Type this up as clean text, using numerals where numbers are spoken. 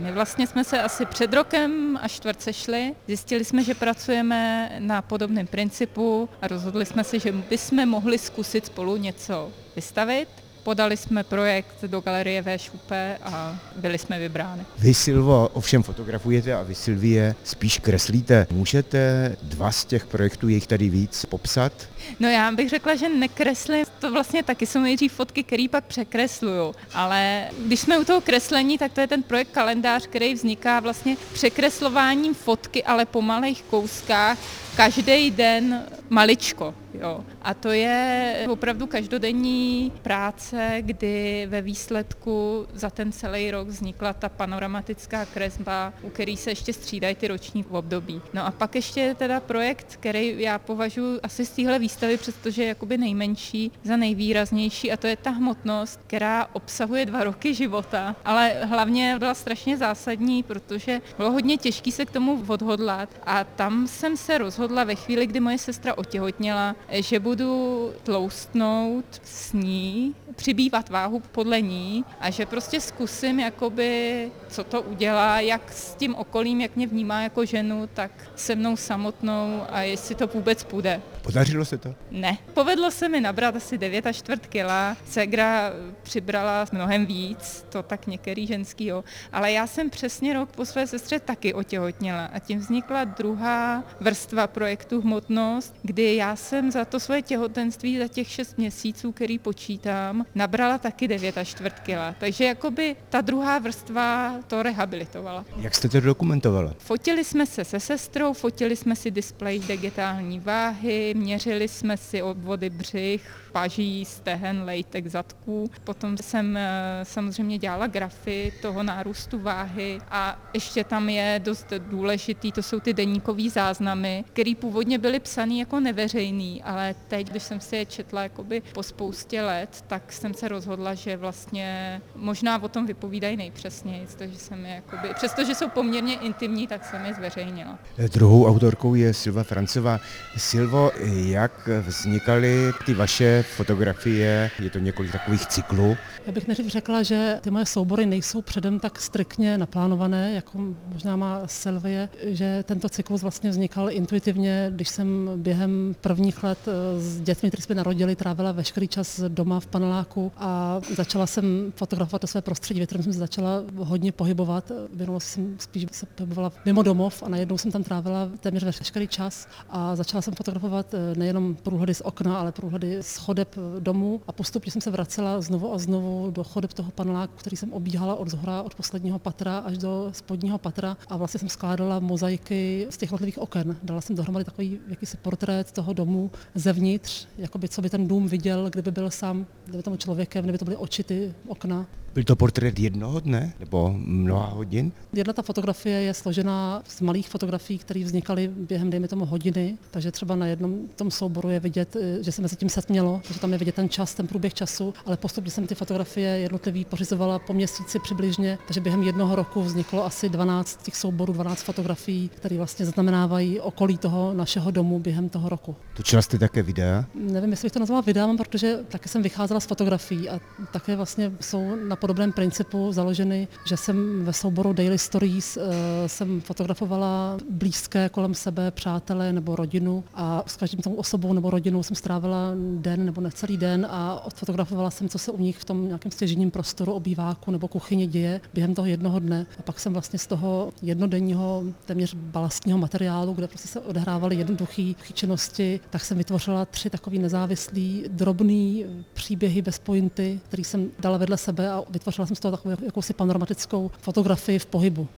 My vlastně jsme se asi před rokem a čtvrt sešli, zjistili jsme, že pracujeme na podobném principu a rozhodli jsme se, že bychom mohli zkusit spolu něco vystavit. Podali jsme projekt do galerie VŠUP a byli jsme vybráni. Vy, Silvo, ovšem fotografujete a vy, Silvie, spíš kreslíte. Můžete 2 z těch projektů, je jich tady víc, popsat? No já bych řekla, že nekreslím, to vlastně taky jsou nejdřív fotky, který pak překresluju, ale když jsme u toho kreslení, tak to je ten projekt Kalendář, který vzniká vlastně překreslováním fotky, ale po malých kouskách, každý den maličko. Jo. A to je opravdu každodenní práce, kdy ve výsledku za ten celý rok vznikla ta panoramatická kresba, u který se ještě střídají ty roční období. No a pak ještě je teda projekt, který já považuji asi z téhle výstavy, přestože je jakoby nejmenší, za nejvýraznější, a to je ta hmotnost, která obsahuje 2 roky života, ale hlavně byla strašně zásadní, protože bylo hodně těžké se k tomu odhodlat a tam jsem se rozhodla ve chvíli, kdy moje sestra otěhotněla, že budu tloustnout s ní, přibývat váhu podle ní a že prostě zkusím, jakoby, co to udělá, jak s tím okolím, jak mě vnímá jako ženu, tak se mnou samotnou a jestli to vůbec půjde. Podařilo se to? Ne. Povedlo se mi nabrat asi 9,25 kg. Segra přibrala mnohem víc, to tak některý ženský, jo. Ale já jsem přesně rok po své sestře taky otěhotněla a tím vznikla druhá vrstva projektu Hmotnost, kdy já jsem za to svoje těhotenství, za těch 6 měsíců, který počítám, nabrala taky 9,25 kg. Takže jakoby ta druhá vrstva to rehabilitovala. Jak jste to dokumentovala? Fotili jsme se se sestrou, fotili jsme si displej digitální váhy, měřili jsme si obvody břich, paží, stehen, lejtek, zadků. Potom jsem samozřejmě dělala grafy toho nárůstu váhy a ještě tam je dost důležitý, to jsou ty deníkové záznamy, které původně byly psané jako neveřejný, ale teď, když jsem si je četla jakoby po spoustě let, tak jsem se rozhodla, že vlastně možná o tom vypovídají nejpřesněji, takže jsem je jakoby, přestože jsou poměrně intimní, tak jsem je zveřejnila. Druhou autorkou je Silva Francová. Silvo, jak vznikaly ty vaše fotografie? Je to několik takových cyklů? Já bych nejdřív řekla, že ty moje soubory nejsou předem tak striktně naplánované, jako možná má Silvie, že tento cyklus vlastně vznikal intuitivně, když jsem během prvních let s dětmi, které jsme narodili, trávila veškerý čas doma v paneláku a začala jsem fotografovat to své prostředí, ve kterém jsem se začala hodně pohybovat. Věnovala jsem spíš se pohybovala mimo domov a najednou jsem tam trávila téměř veškerý čas a začala jsem fotografovat nejenom průhledy z okna, ale průhledy z chodeb domů a postupně jsem se vracela znovu a znovu do chodeb toho paneláku, který jsem obíhala od zhora, od posledního patra až do spodního patra a vlastně jsem skládala mozaiky z těch jednotlivých oken. Dala jsem dohromady takový jakýsi portrét toho domu zevnitř, jakoby co by ten dům viděl, kdyby byl sám, kdyby tomu člověkem, kdyby to byly oči, ty okna. Byl to portrét jednoho dne nebo mnoha hodin? Jedna ta fotografie je složená z malých fotografií, které vznikaly během, dejme tomu, hodiny, takže třeba na jednom tom souboru je vidět, že se mezi tím setmělo, takže tam je vidět ten čas, ten průběh času, ale postupně jsem ty fotografie jednotlivý pořizovala po měsíci přibližně, takže během jednoho roku vzniklo asi 12 těch souborů, 12 fotografií, které vlastně zaznamenávají okolí toho našeho domu během toho roku. Točila jste také videa? Nevím, jestli bych to nazvala videem, protože taky jsem vycházela z fotografií a také vlastně jsou na podobném principu založeny, že jsem ve souboru Daily Stories jsem fotografovala blízké kolem sebe, přátele nebo rodinu a s každým tou osobou nebo rodinou jsem strávila den nebo necelý den a odfotografovala jsem, co se u nich v tom nějakém stěžejním prostoru, obýváku nebo kuchyni děje během toho jednoho dne. A pak jsem vlastně z toho jednodenního téměř balastního materiálu, kde prostě se odehrávaly jednoduché činnosti, tak jsem vytvořila 3 takový nezávislý, drobný příběhy bez pointy, který jsem dala vedle sebe a vytvořila jsem z toho takovou jakousi panoramatickou fotografii v pohybu.